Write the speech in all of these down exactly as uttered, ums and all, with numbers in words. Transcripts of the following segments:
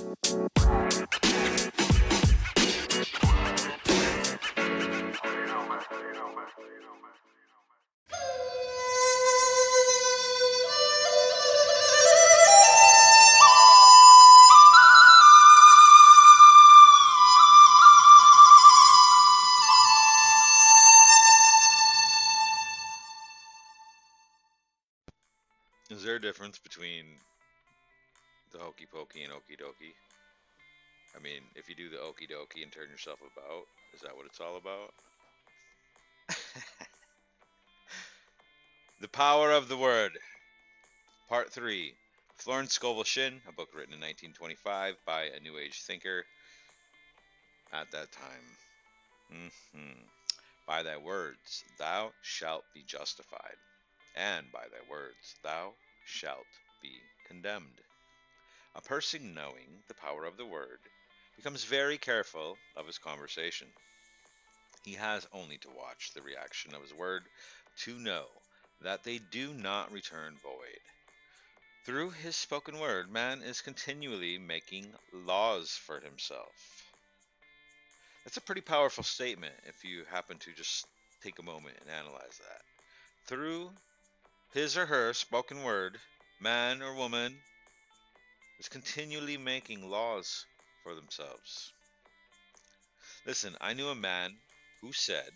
Is there a difference between the hokey pokey and okie dokie? I mean, if you do the okie dokie and turn yourself about, is that what it's all about? The Power of the Word, Part three. Florence Scovel Shinn, a book written in nineteen twenty-five by a New Age thinker at that time. hmm By thy words thou shalt be justified, and by thy words thou shalt be condemned. A person knowing the power of the word becomes very careful of his conversation. He has only to watch the reaction of his word to know that they do not return void. Through his spoken word, man is continually making laws for himself. That's a pretty powerful statement if you happen to just take a moment and analyze that. Through his or her spoken word, man or woman is continually making laws for themselves. Listen, I knew a man who said,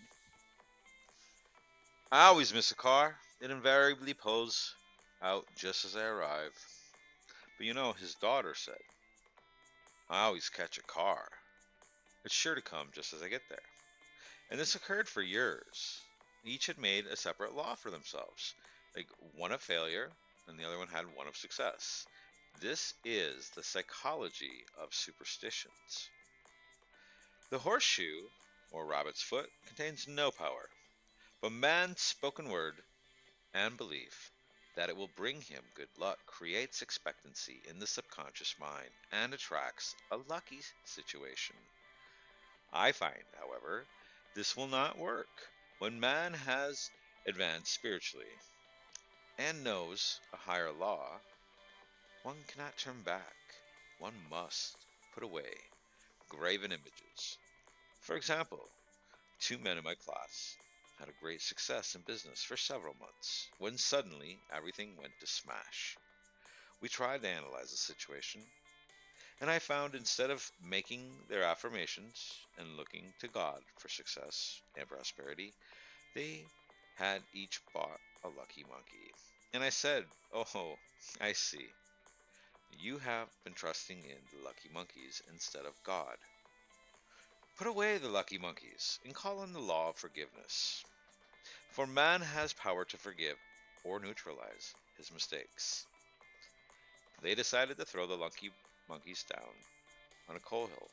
I always miss a car. It invariably pulls out just as I arrive. But you know, his daughter said, I always catch a car. It's sure to come just as I get there. And this occurred for years. Each had made a separate law for themselves, like one of failure, and the other one had one of success. This is the psychology of superstitions. The horseshoe, or rabbit's foot, contains no power, but man's spoken word and belief that it will bring him good luck creates expectancy in the subconscious mind and attracts a lucky situation. I find, however, this will not work when man has advanced spiritually and knows a higher law. One cannot turn back. One must put away graven images. For example, two men in my class had a great success in business for several months, when suddenly everything went to smash. We tried to analyze the situation, and I found instead of making their affirmations and looking to God for success and prosperity, they had each bought a lucky monkey. And I said, oh, I see. You have been trusting in the lucky monkeys instead of God. Put away the lucky monkeys and call on the law of forgiveness. For man has power to forgive or neutralize his mistakes. They decided to throw the lucky monkeys down on a coalhill,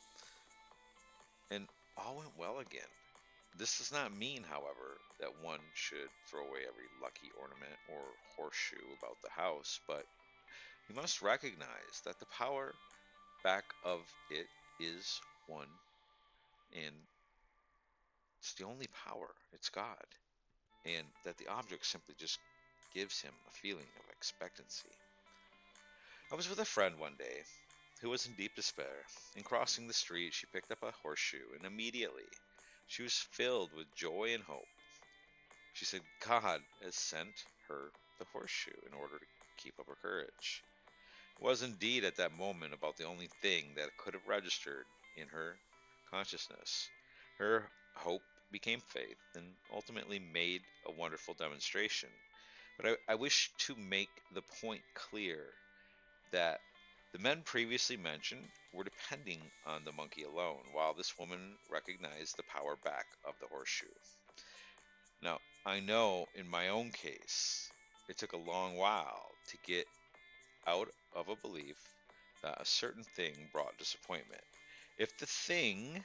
and all went well again. This does not mean, however, that one should throw away every lucky ornament or horseshoe about the house, but you must recognize that the power back of it is one, and it's the only power. It's God. And that the object simply just gives him a feeling of expectancy. I was with a friend one day who was in deep despair. In crossing the street, she picked up a horseshoe, and immediately she was filled with joy and hope. She said God has sent her the horseshoe in order to keep up her courage. It was indeed at that moment about the only thing that could have registered in her consciousness. Her hope became faith and ultimately made a wonderful demonstration. But I, I wish to make the point clear that the men previously mentioned were depending on the monkey alone, while this woman recognized the power back of the horseshoe. Now, I know in my own case, it took a long while to get out of a belief that a certain thing brought disappointment. If the thing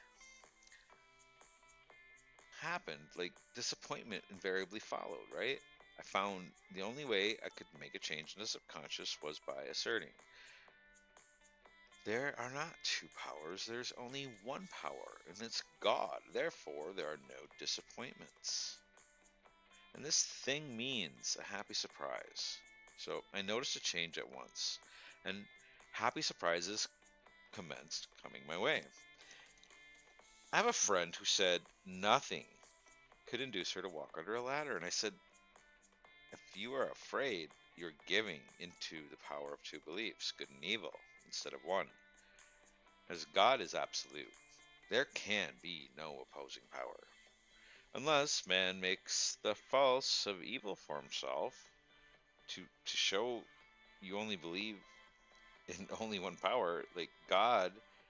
happened, like disappointment invariably followed, right? I found the only way I could make a change in the subconscious was by asserting there are not two powers, there's only one power, and it's God. Therefore, there are no disappointments. And this thing means a happy surprise. So I noticed a change at once. And happy surprises commenced coming my way. I have a friend who said nothing could induce her to walk under a ladder, and I said, if you are afraid, you're giving into the power of two beliefs, good and evil, instead of one. As God is absolute, there can be no opposing power, unless man makes the false of evil for himself to to show you only believe in only one power, like God,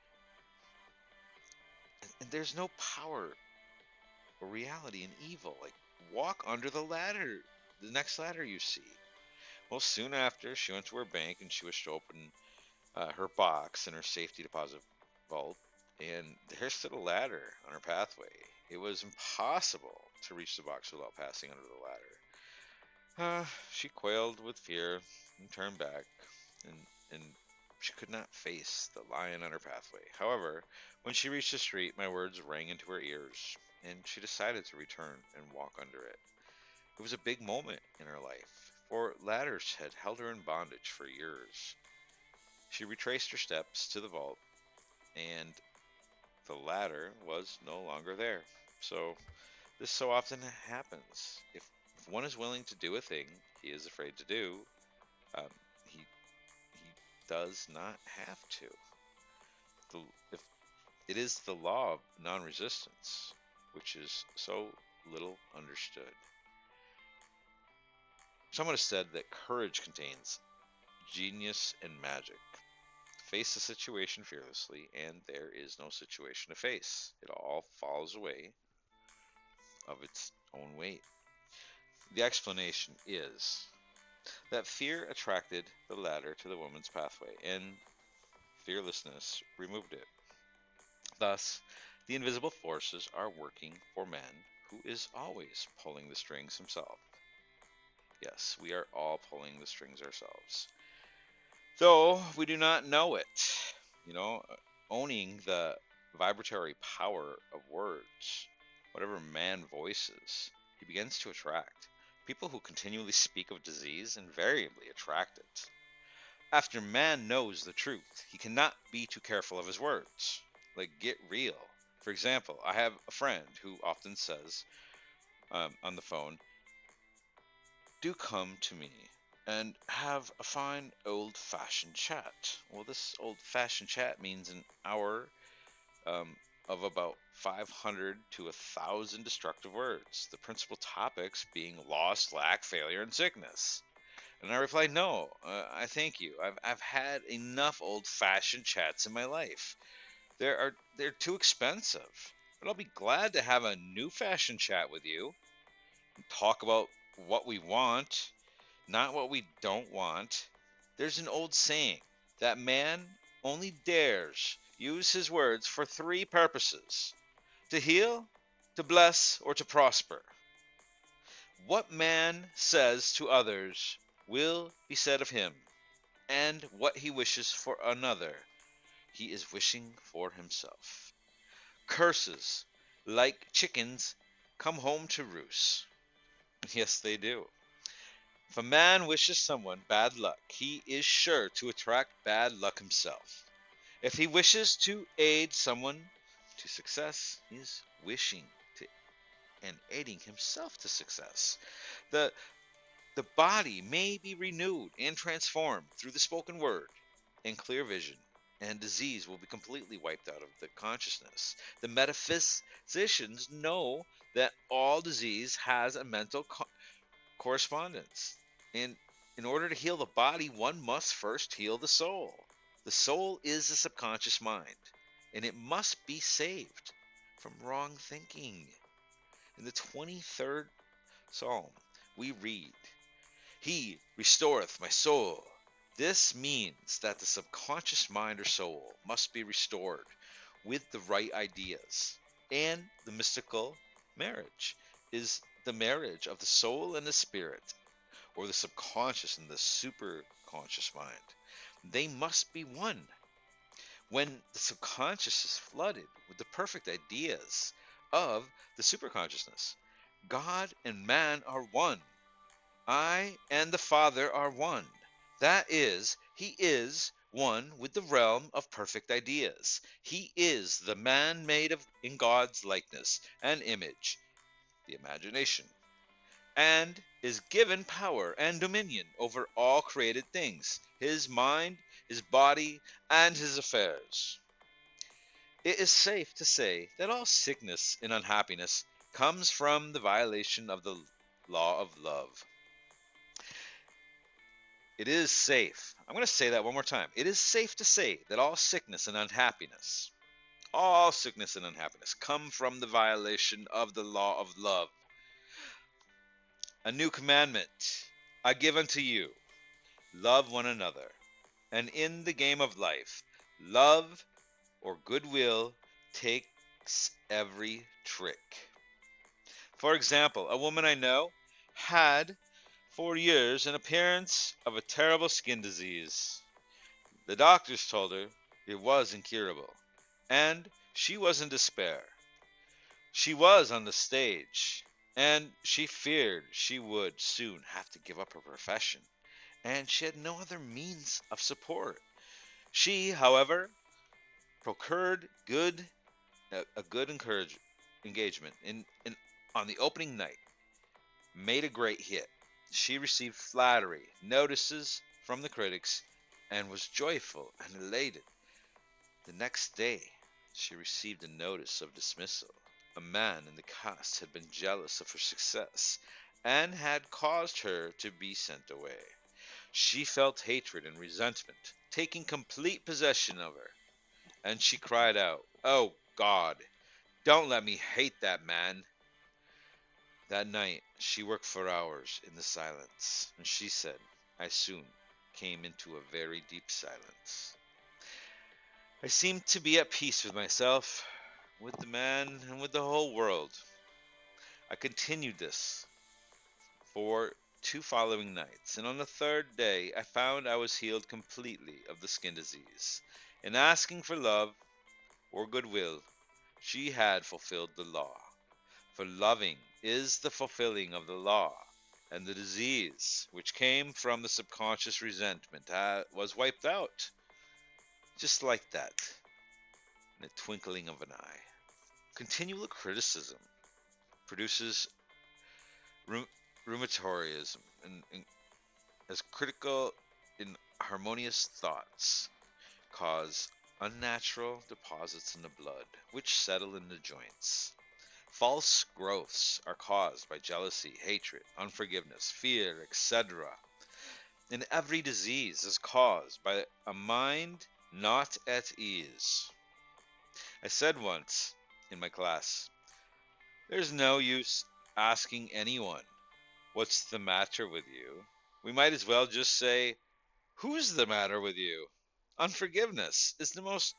and there's no power or reality in evil. Like, walk under the ladder, the next ladder you see. Well, soon after, she went to her bank and she wished to open uh, her box in her safety deposit vault, and there stood a ladder on her pathway. It was impossible to reach the box without passing under the ladder. Uh, she quailed with fear and turned back, and, and she could not face the lion on her pathway. However, when she reached the street, my words rang into her ears, and she decided to return and walk under it. It was a big moment in her life, for ladders had held her in bondage for years. She retraced her steps to the vault, and the ladder was no longer there. So, this so often happens. If, if one is willing to do a thing he is afraid to do, um, he he does not have to. The, if it is the law of non-resistance, which is so little understood. Someone has said that courage contains genius and magic. Face the situation fearlessly, and there is no situation to face. It all falls away of its own weight. The explanation is that fear attracted the ladder to the woman's pathway, and fearlessness removed it. Thus, the invisible forces are working for man, who is always pulling the strings himself. Yes, we are all pulling the strings ourselves, though we do not know it. You know, owning the vibratory power of words, whatever man voices, he begins to attract. People who continually speak of disease invariably attract it. After man knows the truth, he cannot be too careful of his words. Like, get real. For example, I have a friend who often says um, on the phone, do come to me and have a fine old-fashioned chat. Well, this old-fashioned chat means an hour um, of about five hundred to one thousand destructive words, the principal topics being loss, lack, failure, and sickness. And I replied, no, uh, I thank you. I've, I've had enough old-fashioned chats in my life. They're, are, they're too expensive. But I'll be glad to have a new-fashioned chat with you and talk about what we want, not what we don't want. There's an old saying that man only dares use his words for three purposes: to heal, to bless, or to prosper. What man says to others will be said of him, and what he wishes for another, he is wishing for himself. Curses, like chickens, come home to roost. Yes, they do. If a man wishes someone bad luck, he is sure to attract bad luck himself. If he wishes to aid someone to success, he is wishing to and aiding himself to success. The the body may be renewed and transformed through the spoken word and clear vision, and disease will be completely wiped out of the consciousness. The metaphysicians know that all disease has a mental co- correspondence. And in order to heal the body, one must first heal the soul. The soul is the subconscious mind, and it must be saved from wrong thinking. In the twenty-third Psalm, we read, He restoreth my soul. This means that the subconscious mind or soul must be restored with the right ideas. And the mystical marriage is the marriage of the soul and the spirit, or the subconscious and the superconscious mind. They must be one. When the subconscious is flooded with the perfect ideas of the superconsciousness, God and man are one. I and the Father are one. That is, He is one with the realm of perfect ideas. He is the man made of in God's likeness and image, the imagination, and is given power and dominion over all created things, his mind, his body, and his affairs. It is safe to say that all sickness and unhappiness comes from the violation of the law of love. It is safe. I'm going to say that one more time. It is safe to say that all sickness and unhappiness, all sickness and unhappiness come from the violation of the law of love. A new commandment I give unto you: love one another. And in the game of life, love or goodwill takes every trick. For example, a woman I know had for years an appearance of a terrible skin disease. The doctors told her it was incurable, and she was in despair. She was on the stage, and she feared she would soon have to give up her profession, and she had no other means of support. She, however, procured good a, a good encourage, engagement in, in on the opening night, made a great hit. She received flattery, notices from the critics, and was joyful and elated. The next day, she received a notice of dismissal. A man in the cast had been jealous of her success and had caused her to be sent away. She felt hatred and resentment taking complete possession of her, and she cried out, "Oh God, don't let me hate that man." That night she worked for hours in the silence, and she said, "I soon came into a very deep silence. I seemed to be at peace with myself, with the man, and with the whole world." I continued this for two following nights, and on the third day I found I was healed completely of the skin disease. In asking for love or goodwill, she had fulfilled the law. For loving is the fulfilling of the law, and the disease which came from the subconscious resentment uh, was wiped out, just like that, in the twinkling of an eye. Continual criticism produces rheum- rheumatoidism, and, and as critical in harmonious thoughts cause unnatural deposits in the blood, which settle in the joints. False growths are caused by jealousy, hatred, unforgiveness, fear, et cetera. And every disease is caused by a mind not at ease. I said once in my class, "There's no use asking anyone, 'What's the matter with you?' We might as well just say, 'Who's the matter with you?' Unforgiveness is the most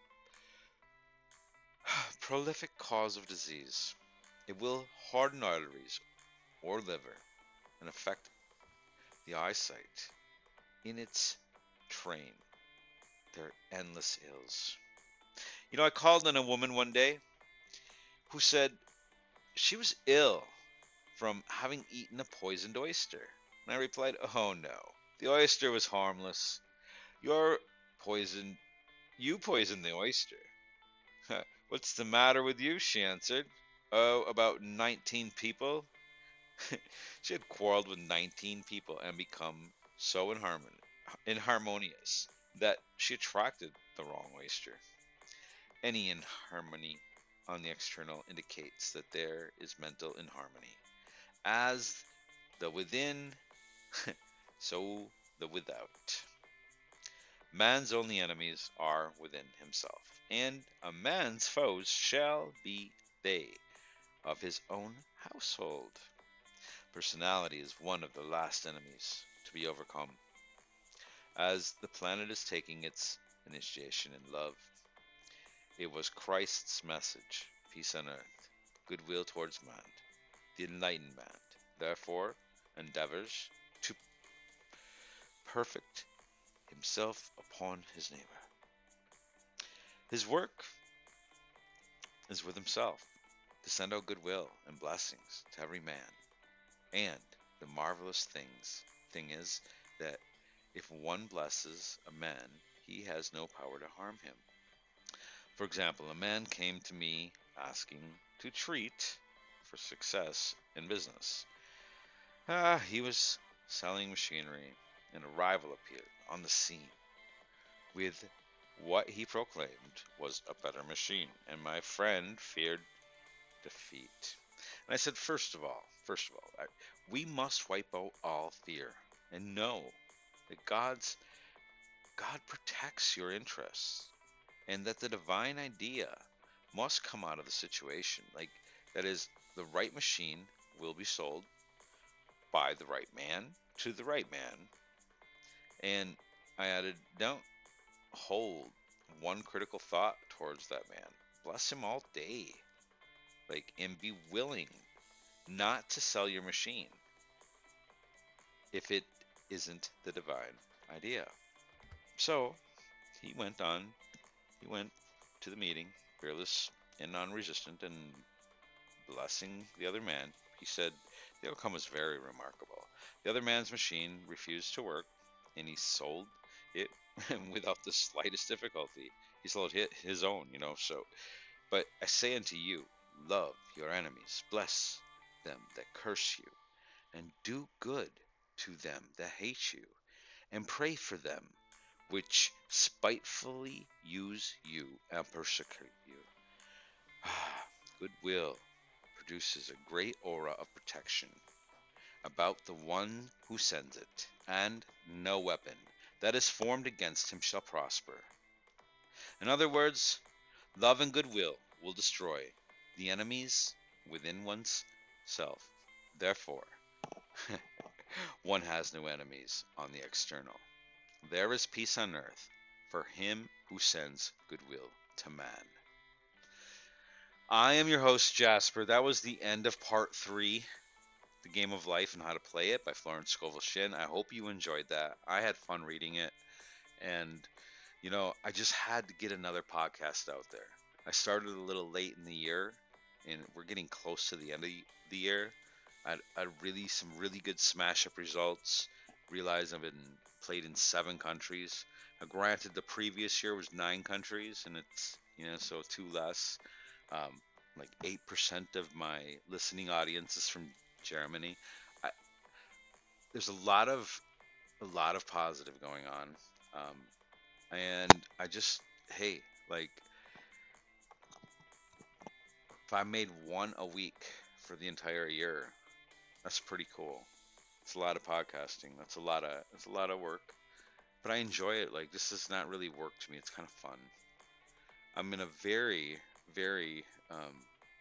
prolific cause of disease. It will harden arteries or liver and affect the eyesight in its train. There are endless ills." You know, I called on a woman one day who said she was ill from having eaten a poisoned oyster. And I replied, "Oh no, the oyster was harmless. Your poison, you poisoned the oyster." "What's the matter with you?" she answered. "Oh, about nineteen people." She had quarreled with nineteen people and become so inharmon- inharmonious that she attracted the wrong oyster. Any inharmony on the external indicates that there is mental inharmony. As the within, so the without. Man's only enemies are within himself, and a man's foes shall be they of his own household. Personality is one of the last enemies to be overcome, as the planet is taking its initiation in love. It was Christ's message, peace on earth, goodwill towards man. The enlightened man, therefore, endeavors to perfect himself upon his neighbor. His work is with himself, to send out goodwill and blessings to every man. And the marvelous things thing is that if one blesses a man, he has no power to harm him. For example, a man came to me asking to treat for success in business. Ah, he was selling machinery, and a rival appeared on the scene with what he proclaimed was a better machine, and my friend feared defeat. And I said, first of all, first of all, I, we must wipe out all fear and know that God's God protects your interests and that the divine idea must come out of the situation. Like that is the right machine will be sold by the right man to the right man. And I added, don't hold one critical thought towards that man. Bless him all day. Like, and be willing not to sell your machine if it isn't the divine idea. So he went on, he went to the meeting, fearless and non-resistant, and blessing the other man. He said the outcome was very remarkable. The other man's machine refused to work, and he sold it without the slightest difficulty. He sold his own, you know. So, but I say unto you, love your enemies, bless them that curse you, and do good to them that hate you, and pray for them which spitefully use you and persecute you. Goodwill produces a great aura of protection about the one who sends it, and no weapon that is formed against him shall prosper. In other words, love and goodwill will destroy the enemies within one's self. Therefore, one has no enemies on the external. There is peace on earth for him who sends goodwill to man. I am your host, Jasper. That was the end of part three, The Game of Life and How to Play It by Florence Scovel Shinn. I hope you enjoyed that. I had fun reading it. And, you know, I just had to get another podcast out there. I started a little late in the year, and we're getting close to the end of the year. I had really some really good smash up results. Realized I've been played in seven countries. Now, granted, the previous year was nine countries, and it's, you know, so two less. Um, like eight percent of my listening audience is from Germany. I, there's a lot of a lot of positive going on, um, and I just hey, like if I made one a week for the entire year, that's pretty cool. It's a lot of podcasting. That's a lot of it's a lot of work, but I enjoy it. Like this is not really work to me. It's kind of fun. I'm in a very very um,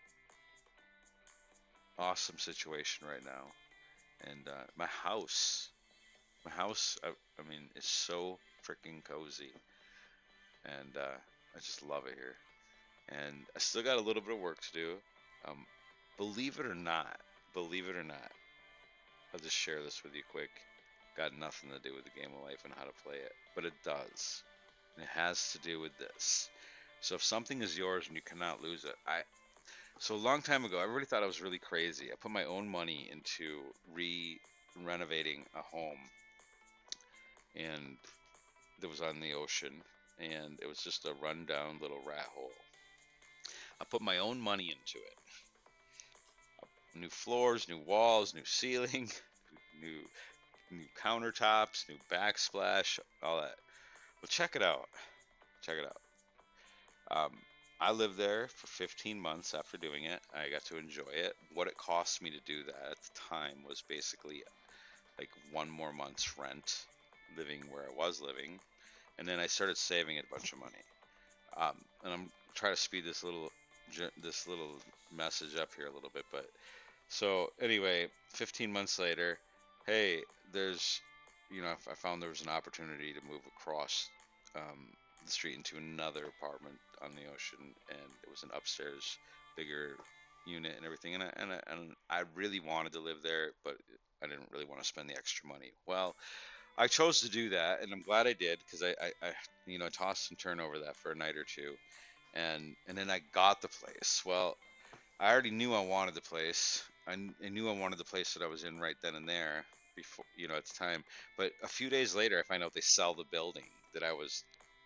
awesome situation right now, and uh, my house, my house, I, I mean, is so freaking cozy, and uh, I just love it here. And I still got a little bit of work to do. Um, believe it or not, believe it or not, I'll just share this with you quick. Got nothing to do with the Game of Life and how to play it, but it does. And it has to do with this. So if something is yours and you cannot lose it, I so a long time ago, everybody thought I was really crazy. I put my own money into re-renovating a home, and it was on the ocean, and it was just a rundown little rat hole. I put my own money into it. New floors, new walls, new ceiling, new new countertops, new backsplash, all that. Well, check it out. Check it out. Um, I lived there for fifteen months after doing it. I got to enjoy it. What it cost me to do that at the time was basically like one more month's rent living where I was living. And then I started saving a bunch of money. Um, and I'm trying to speed this little this little message up here a little bit, but so anyway, fifteen months later, hey, there's, you know, I found there was an opportunity to move across um, the street into another apartment on the ocean, and it was an upstairs, bigger unit and everything, and I, and I, and I really wanted to live there, but I didn't really want to spend the extra money. Well, I chose to do that, and I'm glad I did because I, I, I, you know, tossed and turned over that for a night or two, and and then I got the place. Well, I already knew I wanted the place. I, I knew I wanted the place that I was in right then and there before, you know, at the time. But a few days later, I find out they sell the building that I was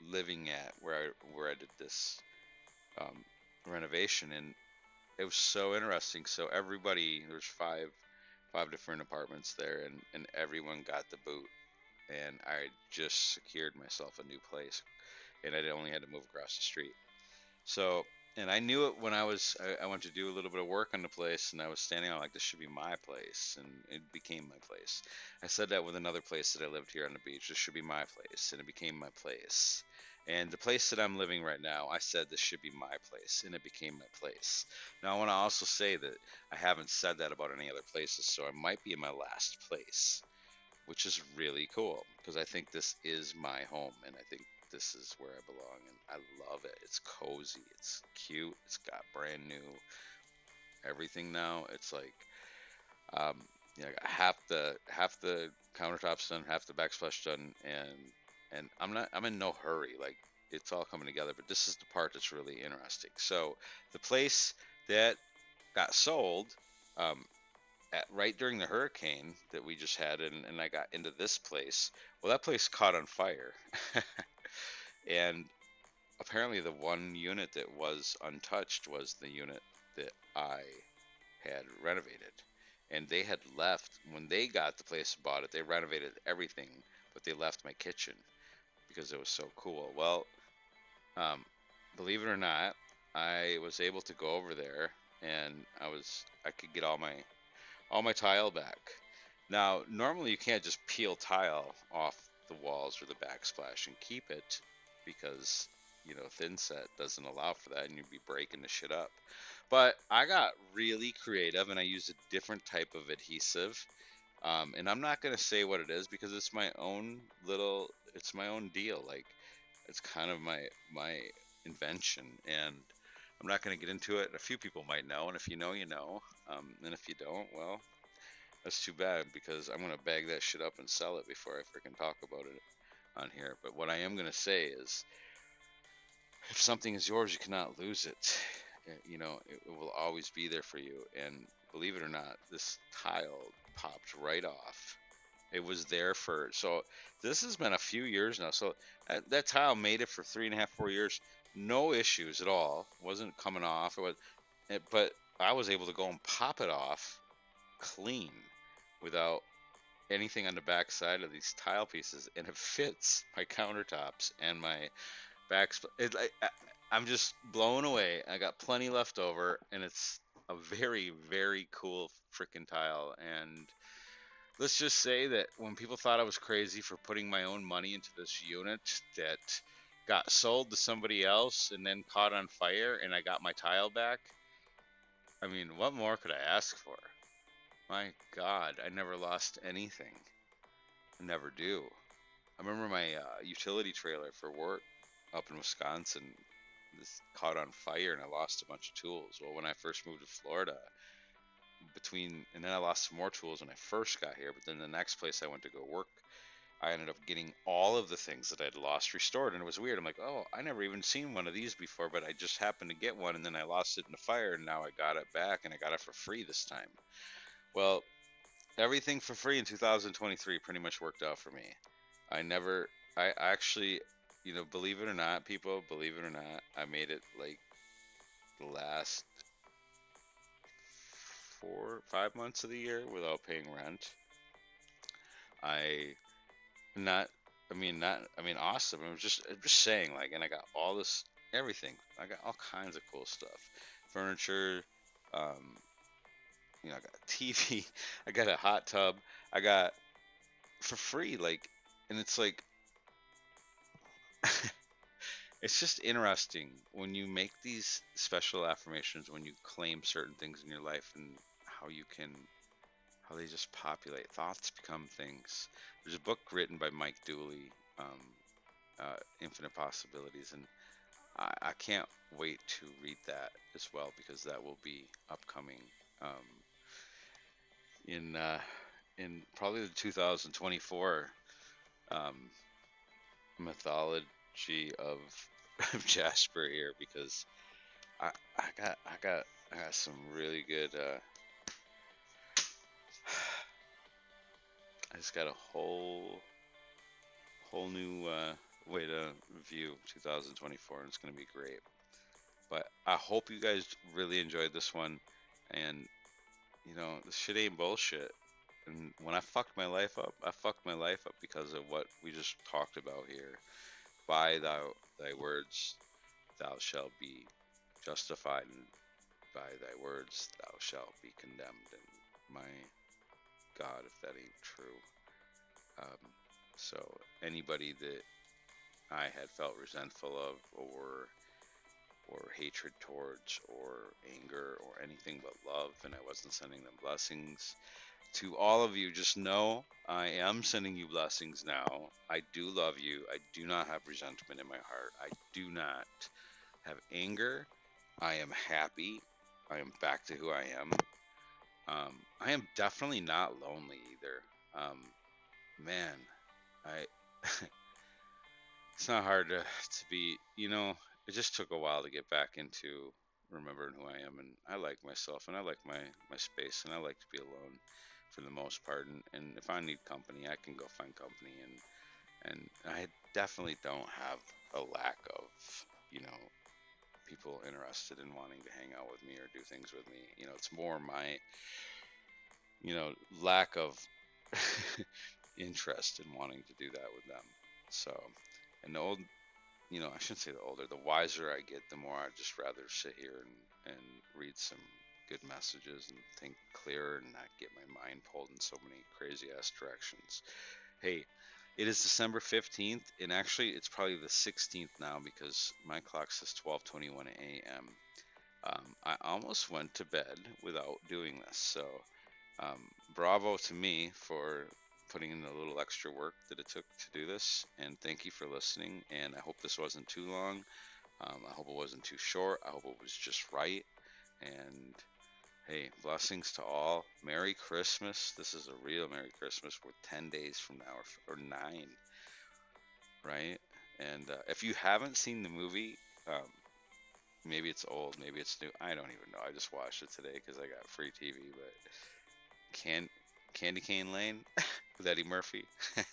living at where I where I did this um, renovation, and it was so interesting. So everybody, there's five five different apartments there, and and everyone got the boot, and I just secured myself a new place, and I only had to move across the street. So, and I knew it when I was, I, I went to do a little bit of work on the place, and I was standing on like, this should be my place, and it became my place. I said that with another place that I lived here on the beach, this should be my place, and it became my place. And the place that I'm living right now, I said this should be my place, and it became my place. Now, I want to also say that I haven't said that about any other places, so I might be in my last place, which is really cool because I think this is my home, and I think this is where I belong, and I love it. It's cozy, it's cute, it's got brand new everything now. It's like, um, you know, half the half the countertops done, half the backsplash done, and and I'm not I'm in no hurry. Like it's all coming together, but this is the part that's really interesting. So the place that got sold, um, at, right during the hurricane that we just had, and, and I got into this place. Well, that place caught on fire. And apparently, the one unit that was untouched was the unit that I had renovated. And they had left, when they got the place and bought it, they renovated everything, but they left my kitchen because it was so cool. Well, um, believe it or not, I was able to go over there, and I was I could get all my all my tile back. Now, normally you can't just peel tile off the walls or the backsplash and keep it because, you know, thin set doesn't allow for that and you'd be breaking the shit up. But I got really creative and I used a different type of adhesive. Um, and I'm not going to say what it is because it's my own little, it's my own deal. Like, it's kind of my, my invention. And I'm not going to get into it. A few people might know. And if you know, you know. Um, and if you don't, well, that's too bad because I'm gonna bag that shit up and sell it before I freaking talk about it on here. But what I am gonna say is, if something is yours, you cannot lose it. Uh, You know, it, it will always be there for you. And believe it or not, this tile popped right off. It was there for so this has been a few years now. So that, that tile made it for three and a half, four years, no issues at all. Wasn't coming off. It was, it, but I was able to go and pop it off clean without anything on the back side of these tile pieces, and it fits my countertops and my backsplash. It, I, I'm just blown away. I got plenty left over, and it's a very, very cool freaking tile. And let's just say that when people thought I was crazy for putting my own money into this unit that got sold to somebody else and then caught on fire, and I got my tile back, I mean, what more could I ask for? My God, I never lost anything. I never do. I remember my uh, utility trailer for work up in Wisconsin. This caught on fire and I lost a bunch of tools. Well, when I first moved to Florida, between and then I lost some more tools when I first got here. But then the next place I went to go work, I ended up getting all of the things that I'd lost restored, and it was weird. I'm like, oh, I never even seen one of these before, but I just happened to get one, and then I lost it in the fire, and now I got it back, and I got it for free this time. Well, everything for free in two thousand twenty-three pretty much worked out for me. I never, I actually, you know, believe it or not, people, believe it or not, I made it like the last four, five months of the year without paying rent. I not, I mean, not, I mean, awesome. I was just, I'm just saying, like, and I got all this, everything. I got all kinds of cool stuff, furniture. Um, you know, I got a T V. I got a hot tub. I got for free, like, and it's like it's just interesting when you make these special affirmations, when you claim certain things in your life, and how you can, how they just populate. Thoughts become things. There's a book written by Mike Dooley, um, uh, Infinite Possibilities, and I, I can't wait to read that as well because that will be upcoming um, in uh, in probably the two thousand twenty-four um, mythology of, of Jasper here because I I got I got I got some really good. Uh, I just got a whole whole new uh, way to view two thousand twenty-four, and it's going to be great. But I hope you guys really enjoyed this one. And, you know, this shit ain't bullshit. And when I fucked my life up, I fucked my life up because of what we just talked about here. By thou, thy words, thou shalt be justified, and by thy words, thou shalt be condemned. And my God, if that ain't true. Um, so anybody that I had felt resentful of, or or hatred towards, or anger, or anything but love, and I wasn't sending them blessings. To all of you, just know I am sending you blessings now. I do love you. I do not have resentment in my heart. I do not have anger. I am happy. I am back to who I am. Um, I am definitely not lonely either. Um, man, I it's not hard to to be, you know, it just took a while to get back into remembering who I am, and I like myself, and I like my my space, and I like to be alone for the most part, and, and if I need company, I can go find company, and and I definitely don't have a lack of, you know, people interested in wanting to hang out with me or do things with me. You know, it's more my, you know, lack of interest in wanting to do that with them. So, and the old, you know, I shouldn't say the older, the wiser I get, the more I'd just rather sit here and, and read some good messages and think clearer and not get my mind pulled in so many crazy ass directions. Hey, it is December fifteenth, and actually it's probably the sixteenth now because my clock says twelve twenty-one a m. Um, I almost went to bed without doing this, so um, bravo to me for putting in the little extra work that it took to do this, and thank you for listening. And I hope this wasn't too long. Um, I hope it wasn't too short. I hope it was just right. And hey, blessings to all. Merry Christmas. This is a real Merry Christmas. We're ten days from now, or, or nine, right? And uh, if you haven't seen the movie, um, maybe it's old, maybe it's new. I don't even know. I just watched it today because I got free T V. But Can Candy Cane Lane with Eddie Murphy.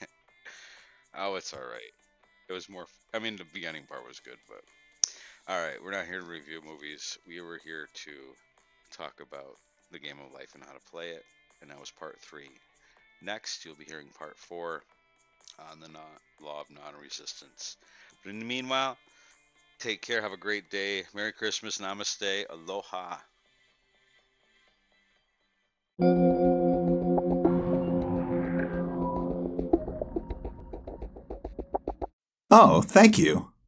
Oh, it's all right. It was more. I mean, the beginning part was good, but all right. We're not here to review movies. We were here to talk about the game of life and how to play it, and that was part three. Next, you'll be hearing part four on the non- law of non-resistance. But in the meanwhile, take care. Have a great day. Merry Christmas. Namaste. Aloha. Oh, thank you.